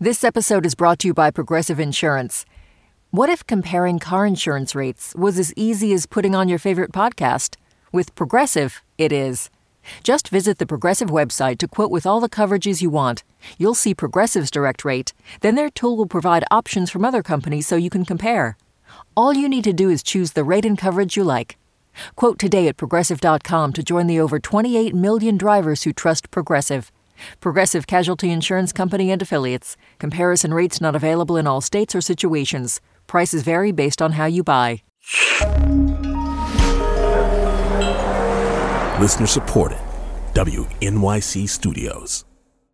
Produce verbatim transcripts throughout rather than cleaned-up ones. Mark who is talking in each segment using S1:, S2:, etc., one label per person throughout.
S1: This episode is brought to you by Progressive Insurance. What if comparing car insurance rates was as easy as putting on your favorite podcast? With Progressive, it is. Just visit the Progressive website to quote with all the coverages you want. You'll see Progressive's direct rate. Then their tool will provide options from other companies so you can compare. All you need to do is choose the rate and coverage you like. Quote today at Progressive dot com to join the over twenty-eight million drivers who trust Progressive. Progressive Casualty Insurance Company and Affiliates. Comparison rates not available in all states or situations. Prices vary based on how you buy.
S2: Listener supported. W N Y C Studios.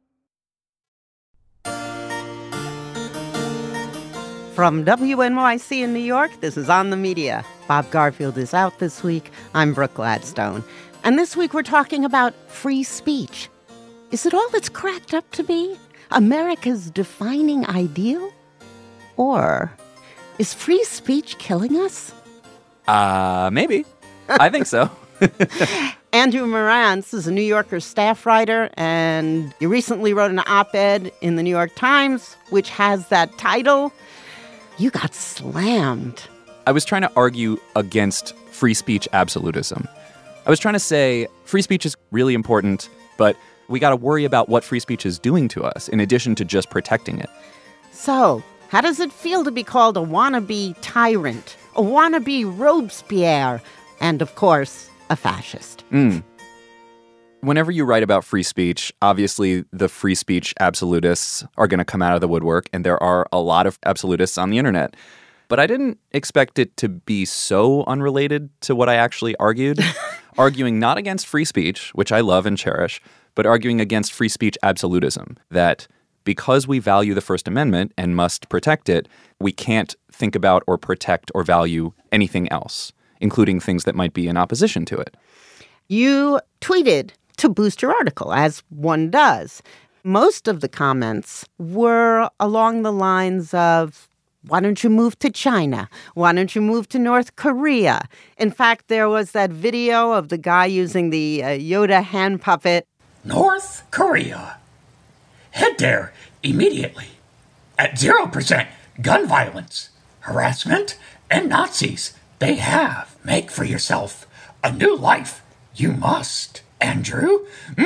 S3: From W N Y C in New York, this is On the Media. Bob Garfield is out this week. I'm Brooke Gladstone. And this week we're talking about free speech. Is it all it's cracked up to be? America's defining ideal? Or is free speech killing us?
S4: Uh, maybe. I think so.
S3: Andrew Marantz is a New Yorker staff writer, and you recently wrote an op-ed in the New York Times, which has that title. You got slammed.
S4: I was trying to argue against free speech absolutism. I was trying to say free speech is really important, but we got to worry about what free speech is doing to us in addition to just protecting it.
S3: So, how does it feel to be called a wannabe tyrant, a wannabe Robespierre, and, of course, a fascist?
S4: Mm. Whenever you write about free speech, obviously the free speech absolutists are going to come out of the woodwork, and there are a lot of absolutists on the internet. But I didn't expect it to be so unrelated to what I actually argued, arguing not against free speech, which I love and cherish, but arguing against free speech absolutism, that because we value the First Amendment and must protect it, we can't think about or protect or value anything else, including things that might be in opposition to it.
S3: You tweeted to boost your article, as one does. Most of the comments were along the lines of, why don't you move to China? Why don't you move to North Korea? In fact, there was that video of the guy using the uh, Yoda hand puppet.
S5: North Korea. Head there immediately. At zero percent gun violence, harassment, and Nazis. They have. Make for yourself a new life. You must. Andrew?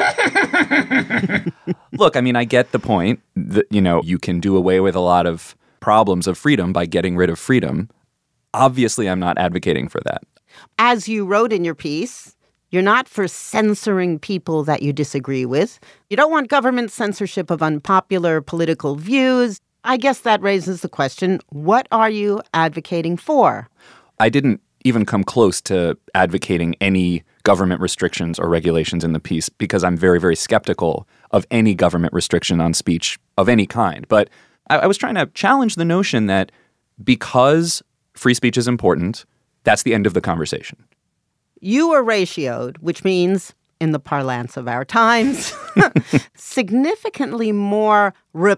S4: Look, I mean, I get the point that, you know, you can do away with a lot of problems of freedom by getting rid of freedom. Obviously, I'm not advocating for that.
S3: As you wrote in your piece, you're not for censoring people that you disagree with. You don't want government censorship of unpopular political views. I guess that raises the question, what are you advocating for?
S4: I didn't even come close to advocating any government restrictions or regulations in the piece because I'm very, very skeptical of any government restriction on speech of any kind. But I, I was trying to challenge the notion that because free speech is important, that's the end of the conversation.
S3: You were ratioed, which means, in the parlance of our times, significantly more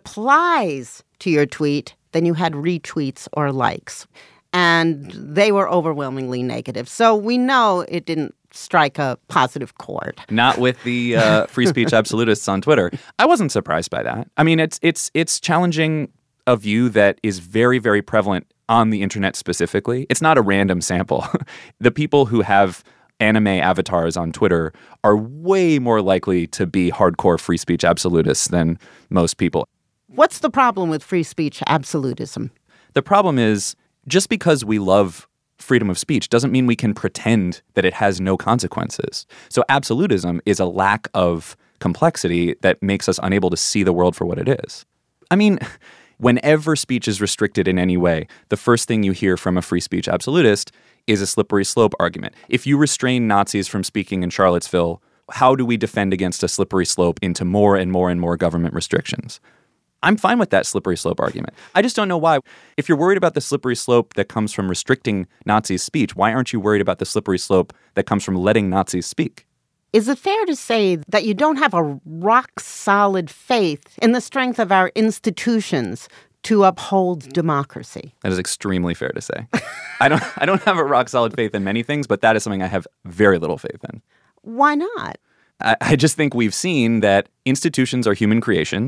S3: replies to your tweet than you had retweets or likes. And they were overwhelmingly negative. So we know it didn't strike a positive chord.
S4: Not with the uh, free speech absolutists on Twitter. I wasn't surprised by that. I mean, it's it's it's challenging a view that is very, very prevalent on the internet specifically. It's not a random sample. The people who have anime avatars on Twitter are way more likely to be hardcore free speech absolutists than most people.
S3: What's the problem with free speech absolutism?
S4: The problem is, just because we love freedom of speech doesn't mean we can pretend that it has no consequences. So absolutism is a lack of complexity that makes us unable to see the world for what it is. I mean, whenever speech is restricted in any way, the first thing you hear from a free speech absolutist is a slippery slope argument. If you restrain Nazis from speaking in Charlottesville, how do we defend against a slippery slope into more and more and more government restrictions? I'm fine with that slippery slope argument. I just don't know why. If you're worried about the slippery slope that comes from restricting Nazis' speech, why aren't you worried about the slippery slope that comes from letting Nazis speak?
S3: Is it fair to say that you don't have a rock-solid faith in the strength of our institutions to uphold democracy?
S4: That is extremely fair to say. I don't I don't have a rock-solid faith in many things, but that is something I have very little faith in.
S3: Why not?
S4: I, I just think we've seen that institutions are human creations.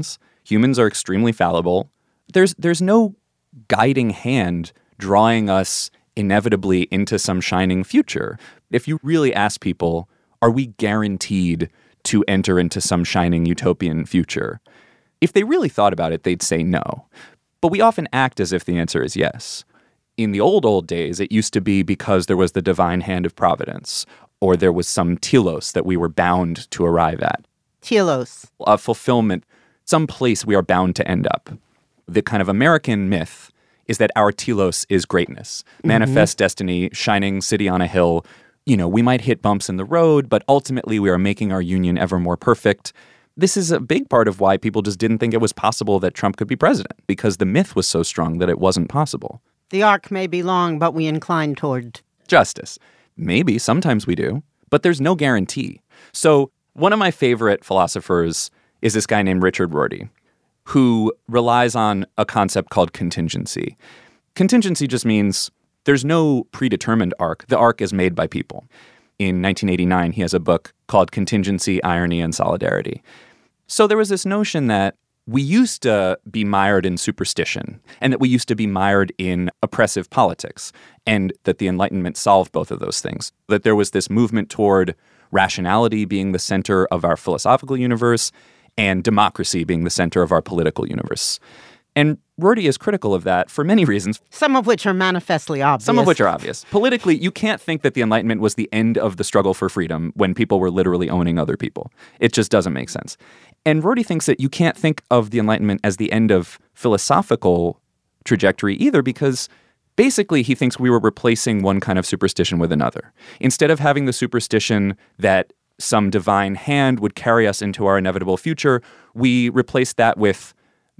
S4: Humans are extremely fallible. There's there's no guiding hand drawing us inevitably into some shining future. If you really ask people, are we guaranteed to enter into some shining utopian future? If they really thought about it, they'd say no. But we often act as if the answer is yes. In the old, old days, it used to be because there was the divine hand of providence, or there was some telos that we were bound to arrive at.
S3: Telos.
S4: A fulfillment, some place we are bound to end up. The kind of American myth is that our telos is greatness. Manifest mm-hmm. destiny, shining city on a hill. You know, we might hit bumps in the road, but ultimately we are making our union ever more perfect. This is a big part of why people just didn't think it was possible that Trump could be president, because the myth was so strong that it wasn't possible.
S3: The arc may be long, but we incline toward
S4: justice. Maybe, sometimes we do, but there's no guarantee. So one of my favorite philosophers is this guy named Richard Rorty, who relies on a concept called contingency. Contingency just means there's no predetermined arc. The arc is made by people. In nineteen eighty-nine, he has a book called Contingency, Irony, and Solidarity. So there was this notion that we used to be mired in superstition, and that we used to be mired in oppressive politics, and that the Enlightenment solved both of those things. That there was this movement toward rationality being the center of our philosophical universe, and democracy being the center of our political universe. And Rorty is critical of that for many reasons.
S3: Some of which are manifestly obvious.
S4: Some of which are obvious. Politically, you can't think that the Enlightenment was the end of the struggle for freedom when people were literally owning other people. It just doesn't make sense. And Rorty thinks that you can't think of the Enlightenment as the end of philosophical trajectory either, because basically he thinks we were replacing one kind of superstition with another. Instead of having the superstition that some divine hand would carry us into our inevitable future, we replaced that with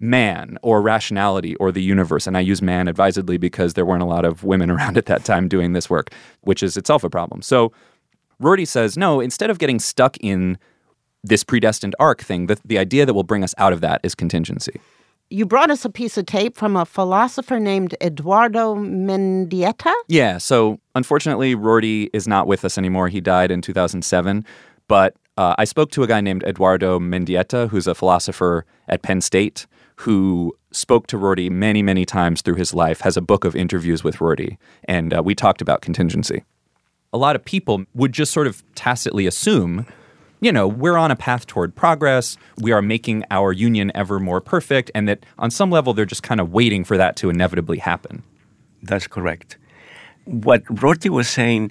S4: man or rationality or the universe. And I use man advisedly because there weren't a lot of women around at that time doing this work, which is itself a problem. So Rorty says, no, instead of getting stuck in this predestined arc thing, the, the idea that will bring us out of that is contingency.
S3: You brought us a piece of tape from a philosopher named Eduardo Mendieta?
S4: Yeah, so unfortunately, Rorty is not with us anymore. He died in two thousand seven. But uh, I spoke to a guy named Eduardo Mendieta, who's a philosopher at Penn State, who spoke to Rorty many, many times through his life, has a book of interviews with Rorty, and uh, we talked about contingency. A lot of people would just sort of tacitly assume, you know, we're on a path toward progress, we are making our union ever more perfect, and that on some level they're just kind of waiting for that to inevitably happen.
S6: That's correct. What Rorty was saying,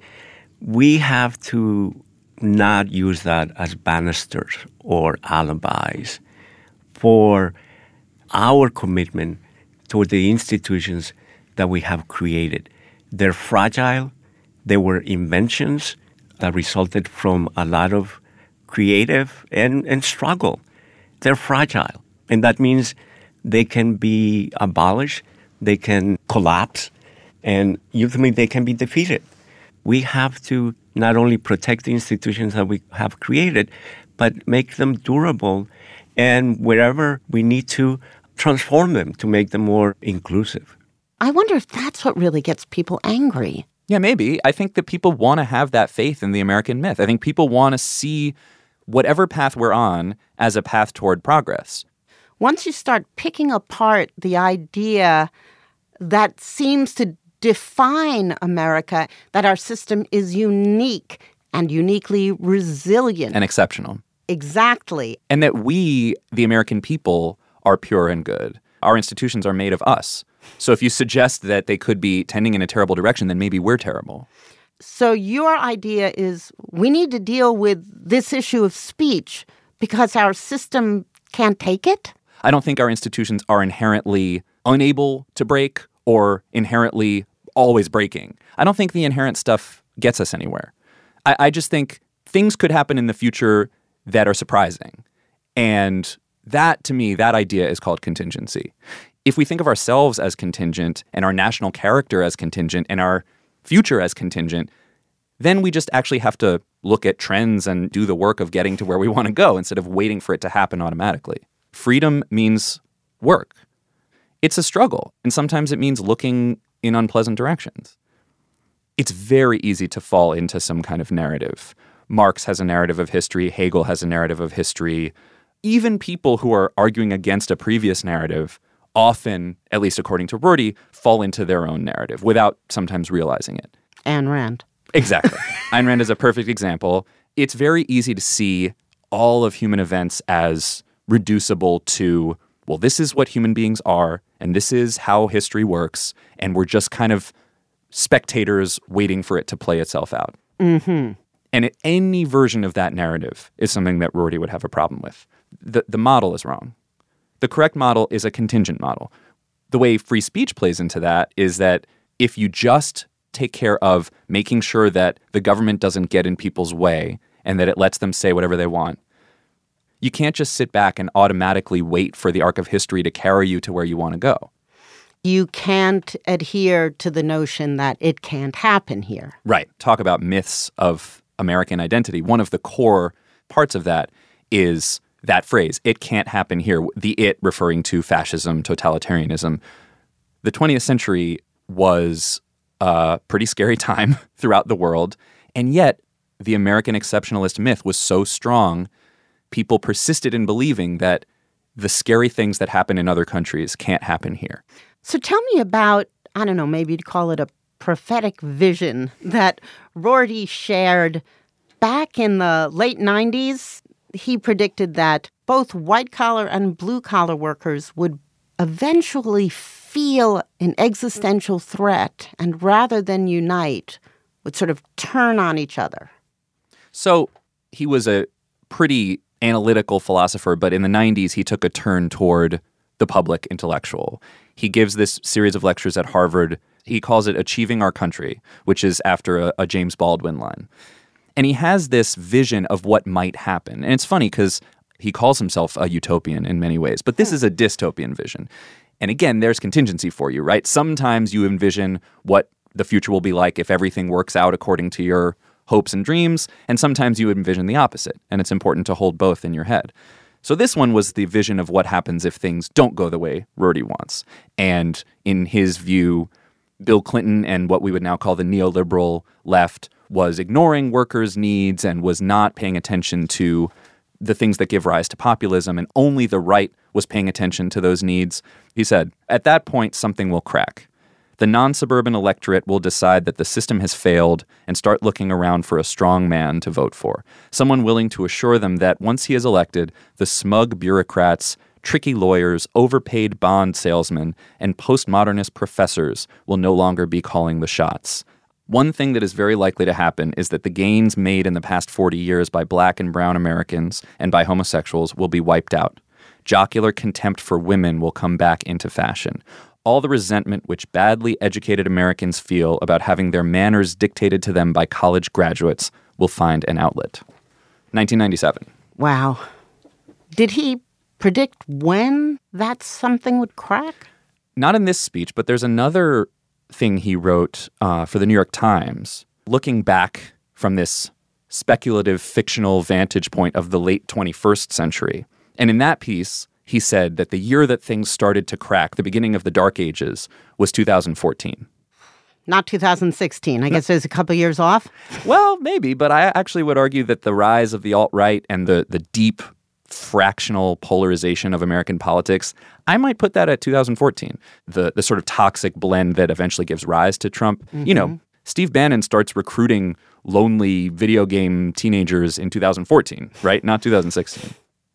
S6: we have to not use that as banisters or alibis for our commitment toward the institutions that we have created. They're fragile. They were inventions that resulted from a lot of creative and, and struggle. They're fragile. And that means they can be abolished, they can collapse, and ultimately they can be defeated. We have to not only protect the institutions that we have created, but make them durable, and wherever we need to, transform them to make them more inclusive.
S3: I wonder if that's what really gets people angry.
S4: Yeah, maybe. I think that people want to have that faith in the American myth. I think people want to see whatever path we're on as a path toward progress.
S3: Once you start picking apart the idea that seems to define America, that our system is unique and uniquely resilient.
S4: And exceptional.
S3: Exactly.
S4: And that we, the American people, are pure and good. Our institutions are made of us. So if you suggest that they could be tending in a terrible direction, then maybe we're terrible.
S3: So your idea is we need to deal with this issue of speech because our system can't take it?
S4: I don't think our institutions are inherently unable to break or inherently always breaking. I don't think the inherent stuff gets us anywhere. I, I just think things could happen in the future that are surprising. And that, to me, that idea is called contingency. If we think of ourselves as contingent and our national character as contingent and our future as contingent, then we just actually have to look at trends and do the work of getting to where we want to go instead of waiting for it to happen automatically. Freedom means work. It's a struggle, and sometimes it means looking in unpleasant directions. It's very easy to fall into some kind of narrative. Marx has a narrative of history. Hegel has a narrative of history. even people who are arguing against a previous narrative often, at least according to Rorty, fall into their own narrative without sometimes realizing it.
S3: Ayn Rand.
S4: Exactly. Ayn Rand is a perfect example. It's very easy to see all of human events as reducible to, well, this is what human beings are, and this is how history works, and we're just kind of spectators waiting for it to play itself out.
S3: Mm-hmm.
S4: And it, any version of that narrative is something that Rorty would have a problem with. The, the model is wrong. The correct model is a contingent model. The way free speech plays into that is that if you just take care of making sure that the government doesn't get in people's way and that it lets them say whatever they want, you can't just sit back and automatically wait for the arc of history to carry you to where you want to go.
S3: You can't adhere to the notion that it can't happen here.
S4: Right. Talk about myths of American identity. One of the core parts of that is that phrase, it can't happen here, the it referring to fascism, totalitarianism. The twentieth century was a pretty scary time throughout the world, and yet the American exceptionalist myth was so strong, people persisted in believing that the scary things that happen in other countries can't happen here.
S3: So tell me about, I don't know, maybe you'd call it a prophetic vision that Rorty shared back in the late nineties. He predicted that both white-collar and blue-collar workers would eventually feel an existential threat and rather than unite, would sort of turn on each other.
S4: So he was a pretty analytical philosopher, but in the nineties, he took a turn toward the public intellectual. He gives this series of lectures at Harvard. He calls it Achieving Our Country, which is after a, a James Baldwin line. And he has this vision of what might happen. And it's funny because he calls himself a utopian in many ways, but this is a dystopian vision. And again, there's contingency for you, right? Sometimes you envision what the future will be like if everything works out according to your hopes and dreams, and sometimes you envision the opposite. And it's important to hold both in your head. So this one was the vision of what happens if things don't go the way Rorty wants. And in his view, Bill Clinton and what we would now call the neoliberal left was ignoring workers' needs and was not paying attention to the things that give rise to populism, and only the right was paying attention to those needs. He said, at that point, something will crack. The non-suburban electorate will decide that the system has failed and start looking around for a strong man to vote for, someone willing to assure them that once he is elected, the smug bureaucrats, tricky lawyers, overpaid bond salesmen, and postmodernist professors will no longer be calling the shots. One thing that is very likely to happen is that the gains made in the past forty years by black and brown Americans and by homosexuals will be wiped out. Jocular contempt for women will come back into fashion. All the resentment which badly educated Americans feel about having their manners dictated to them by college graduates will find an outlet. nineteen ninety-seven.
S3: Wow. Did he predict when that something would crack?
S4: Not in this speech, but there's another thing he wrote uh, for the New York Times, looking back from this speculative, fictional vantage point of the late twenty-first century. And in that piece, he said that the year that things started to crack, the beginning of the Dark Ages, was two thousand fourteen.
S3: Not two thousand sixteen. I guess there's a couple years off.
S4: Well, maybe, but I actually would argue that the rise of the alt-right and the, the deep fractional polarization of American politics, I might put that at two thousand fourteen. The the sort of toxic blend that eventually gives rise to Trump. Mm-hmm. You know, Steve Bannon starts recruiting lonely video game teenagers in two thousand fourteen, right? Not two thousand sixteen.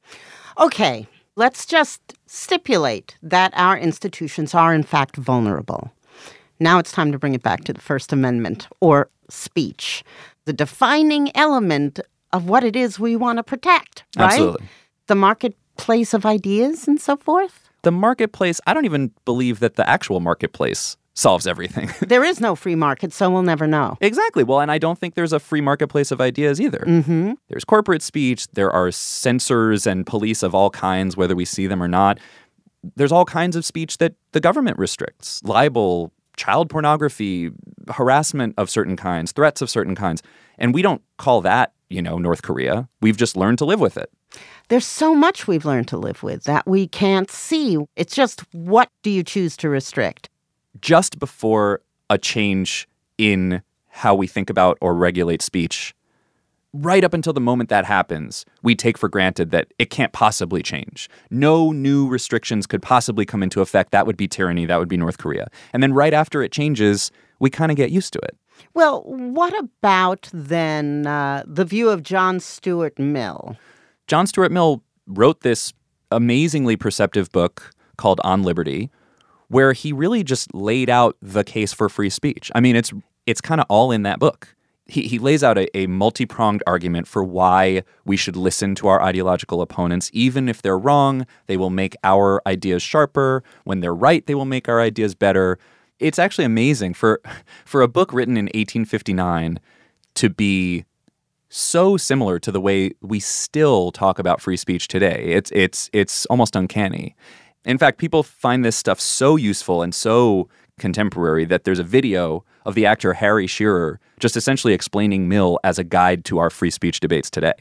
S3: Okay, let's just stipulate that our institutions are in fact vulnerable. Now it's time to bring it back to the First Amendment, or speech, the defining element of what it is we want to protect, right?
S4: Absolutely.
S3: The marketplace of ideas and so forth?
S4: The marketplace, I don't even believe that the actual marketplace solves everything.
S3: There is no free market, so we'll never know.
S4: Exactly. Well, and I don't think there's a free marketplace of ideas either.
S3: Mm-hmm.
S4: There's corporate speech. There are censors and police of all kinds, whether we see them or not. There's all kinds of speech that the government restricts. Libel, child pornography, harassment of certain kinds, threats of certain kinds. And we don't call that, you know, North Korea. We've just learned to live with it.
S3: There's so much we've learned to live with that we can't see. It's just, what do you choose to restrict?
S4: Just before a change in how we think about or regulate speech, right up until the moment that happens, we take for granted that it can't possibly change. No new restrictions could possibly come into effect. That would be tyranny. That would be North Korea. And then right after it changes, we kind of get used to it.
S3: Well, what about then uh, the view of John Stuart Mill?
S4: John Stuart Mill wrote this amazingly perceptive book called On Liberty, where he really just laid out the case for free speech. I mean, it's it's kind of all in that book. He he lays out a, a multi-pronged argument for why we should listen to our ideological opponents. Even if they're wrong, they will make our ideas sharper. When they're right, they will make our ideas better. It's actually amazing for for a book written in eighteen fifty-nine to be so similar to the way we still talk about free speech today. It's it's it's almost uncanny. In fact, people find this stuff so useful and so contemporary that there's a video of the actor Harry Shearer just essentially explaining Mill as a guide to our free speech debates today.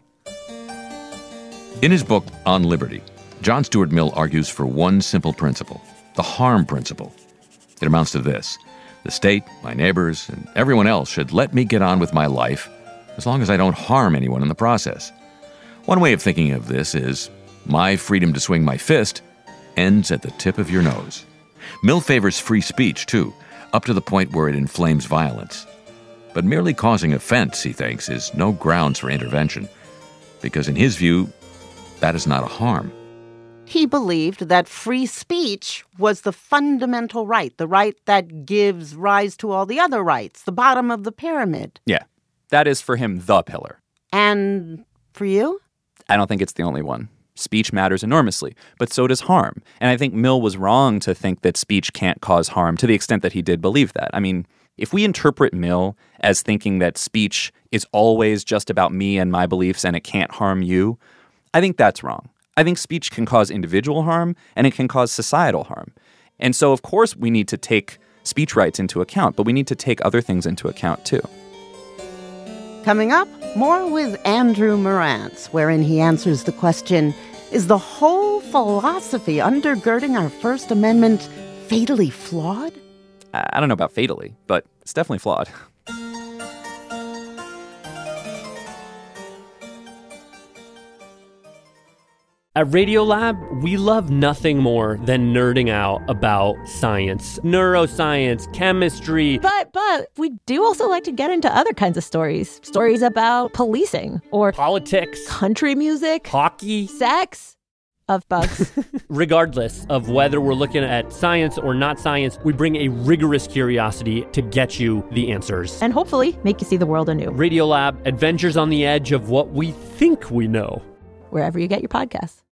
S7: In his book, On Liberty, John Stuart Mill argues for one simple principle, the harm principle. It amounts to this: the state, my neighbors, and everyone else should let me get on with my life as long as I don't harm anyone in the process. One way of thinking of this is, my freedom to swing my fist ends at the tip of your nose. Mill favors free speech, too, up to the point where it inflames violence. But merely causing offense, he thinks, is no grounds for intervention, because in his view, that is not a harm.
S3: He believed that free speech was the fundamental right, the right that gives rise to all the other rights, the bottom of the pyramid.
S4: Yeah, that is for him the pillar.
S3: And for you?
S4: I don't think it's the only one. Speech matters enormously, but so does harm. And I think Mill was wrong to think that speech can't cause harm to the extent that he did believe that. I mean, if we interpret Mill as thinking that speech is always just about me and my beliefs and it can't harm you, I think that's wrong. I think speech can cause individual harm and it can cause societal harm. And so, of course, we need to take speech rights into account, but we need to take other things into account, too.
S3: Coming up, more with Andrew Marantz, wherein he answers the question, is the whole philosophy undergirding our First Amendment fatally flawed?
S4: I don't know about fatally, but it's definitely flawed.
S8: At Radiolab, we love nothing more than nerding out about science, neuroscience, chemistry.
S9: But, but we do also like to get into other kinds of stories. Stories about policing or
S8: politics,
S9: country music,
S8: hockey,
S9: sex, of bugs.
S8: Regardless of whether we're looking at science or not science, we bring a rigorous curiosity to get you the answers.
S9: And hopefully make you see the world anew.
S8: Radiolab, adventures on the edge of what we think we know.
S9: Wherever you get your podcasts.